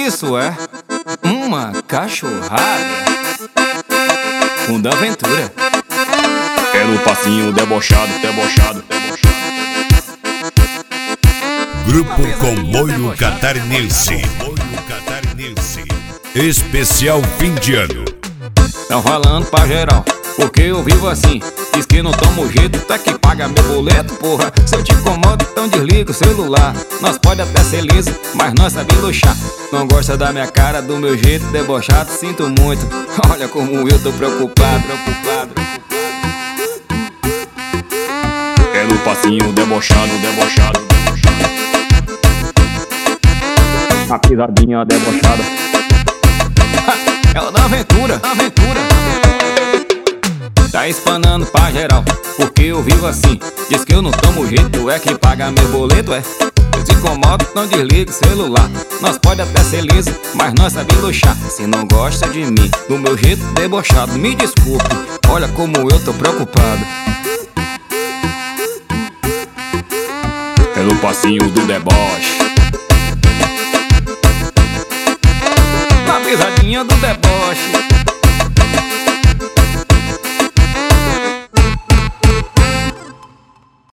isso é uma cachorrada com da aventura. É no passinho debochado, debochado, debochado. Grupo Comboio Catarinense. Especial fim de ano. Tão falando pra geral, porque eu vivo assim. Diz que não tomo jeito, até que paga meu boleto, porra. Se eu te incomodo, então desliga o celular. Nós pode até ser liso, mas nós sabemos luxar. Não gosta da minha cara, do meu jeito debochado, sinto muito. Olha como eu tô preocupado, preocupado. É no passinho debochado, debochado, debochado. A pisadinha debochada. Ela da aventura, aventura. Tá espanando pra geral, porque eu vivo assim. Diz que eu não tomo jeito, é que paga meu boleto, é. Eu te incomodo, não desliga o celular. Nós pode até ser liso, mas nós sabemos luxar. Se não gosta de mim, do meu jeito debochado, me desculpe, olha como eu tô preocupado. É no passinho do deboche. Na pisadinha do deboche.